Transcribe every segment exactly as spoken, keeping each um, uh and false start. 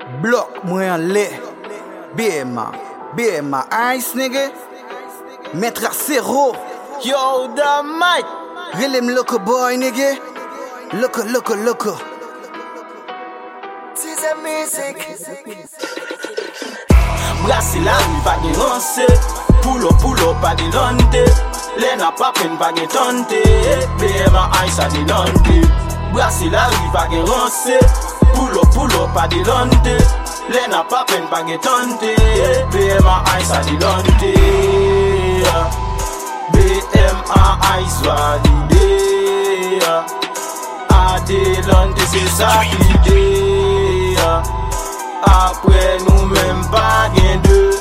Block mwen le B M A B M A Ice nigga Mettre à zéro Yo the mic Relem loco boy nigga Loco loco loco C'est la musique Brassi la rue pa gen ranse Pull up pull up pa di lante Lena pa pen pa gen tante B M A Ice a di lante Brassi la rue pa gen ranse Pull up pull up pa di lante Lena pa pen pa gen tante B M A Ice a di lante B M A Ice valide A di lante c'est ça l'idée Après nous même pas gain de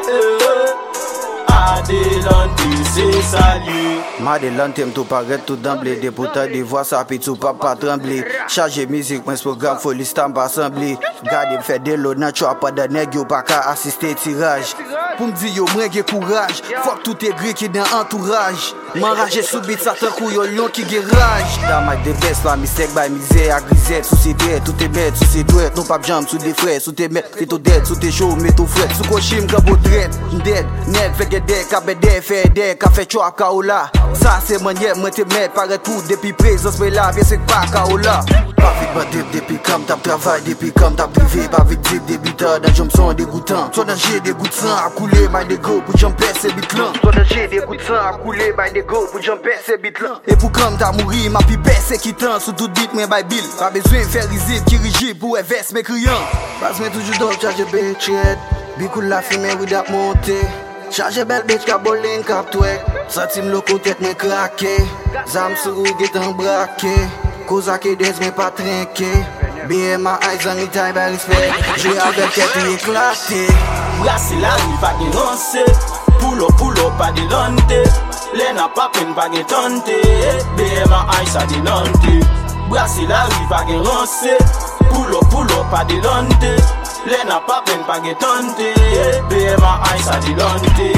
Adelante c'est salut Madelante m'tou paraît tout d'emblée Des pourtant des voix ça pis tout pas pas trembler Charger musique moi programme folie stamp assemblée Garde fait de l'eau nan chou pas de nèg yo pas ka assister tirage Pour m'di yo mwen gen courage Fuck tout est gris qui dans entourage M'enrage sous beat satan kou yo lion qui gen rage Dans ma dévesse la mistake by misère à grisette Sous ses doigts tout est bête sous ses doigts Non pas jambe sous des frères sous tes mètres c'est tout dead sous tes chaud mais tout fret Sous cochim ka potret dead net fait que dead ka bede fait dead ka fait choix kaola Ça c'est manière moi te mettre paraît tout depuis présence mais là bien c'est pas kaola Pas vite bandit depuis comme t'as travail depuis comme t'as privé pas vite type débutant dans jambes sont dégoûtant Soit dans j'ai des gouttes sang à couler by des go pour jumper ces bits là Soit dans j'ai des gouttes sang à couler by des go pour jumper ces bits là Et pour comme t'as mouri ma pipette c'est quittant sous tout dit mais by bill Pas besoin faire visite qui rigide pour veste mes criant Passe moi toujours dans charge béchette Bicou la fumée oui d'ap monter Charge belle bitch ka bowling kap twek Sentim loko tête me craqué Zam sou get en braqué Cause à des mais pas trinqué B M A Ice en itaille by respect J'ai avec tête éclaté Brassi la rue pa gen ranse Pull up pull up pa di lante Lena pa pen pa gen tante B M A Ice a di lante Brassi la rue pa gen ranse Pull up pull up pa di lante Lena pa pen pa gen tante B M A Ice a di lante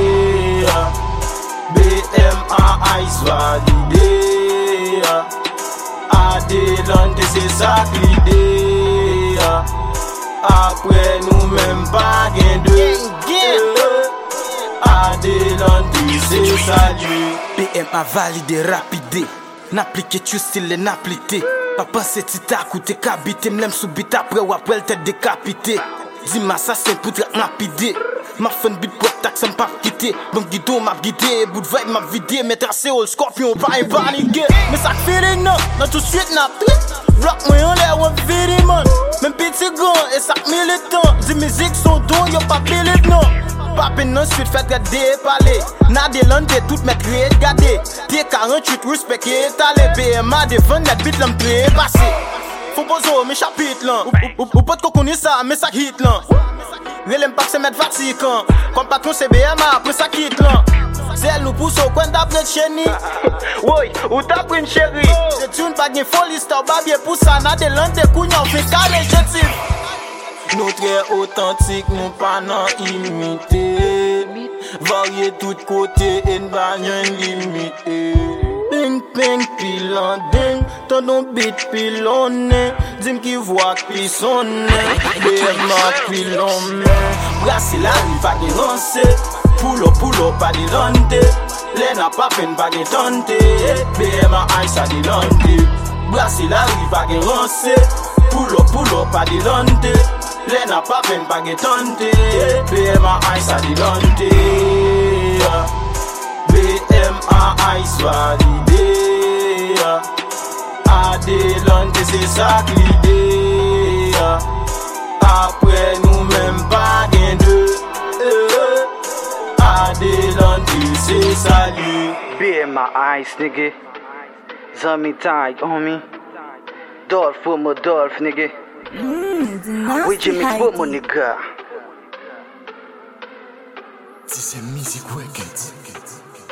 B M A Ice valide Adelante c'est ça l'idée Après nous même pas gain de Adelante c'est salut B M A validé rapide N'applique tu style n'appliqué Pas penser ti ta coûté kabité M'lem sous bit après ou après t'es décapité Dis-moi ça c'est pour te rapide Ma fun bit pour taxe m'pas quitter Bon guido m'a guidé Bout de vibe m'a vidé Mais tracé au scorpion pas un paniqué Mais ça feeling non Non tout de suite n'a plus Rock moi en l'air ou vidi man Même petit grand et ça militant Dis musique son don y'a pas pile non Papin non suite fait garder parler Nadelante tout mettre créé garder Pied quarante-huit respect qui est allé B M A devant net bit l'homme très passé Faut poser mes chapitres là Ou pas de qu'on ça mais ça hit là Relem pas se mettre fatigant Comme patron c'est B M A après ça quitte là C'est elle nous pousse au coin d'après chéni Oui, ou t'as pris une chérie C'est une pas de folie star babier pour ça Nadelante couillon fait carré jetif Nous très authentique, nous pas non imité Varié tout côté et n'bagnon limité Ping ping pilon ding, ton don bit pilonné Dim qui voit qui sonne, B M A pilonné Brassi la rue pa gen ranse Pull up pull up pa di lante Lena pa pen pa gen tante B M A Ice a di lante Brassi la rue pa gen ranse Pull up pull up pa di lante Lena pa pen pa gen tante B M A Ice a di lante B M A Ice valide Adelante c'est ça l'idée Après nous même pas gain de Adelante c'est salut B M A Ice nigga Zami tight homie Dolph for my Dolph nigga Oui Jimmy for my nigga Si c'est musique records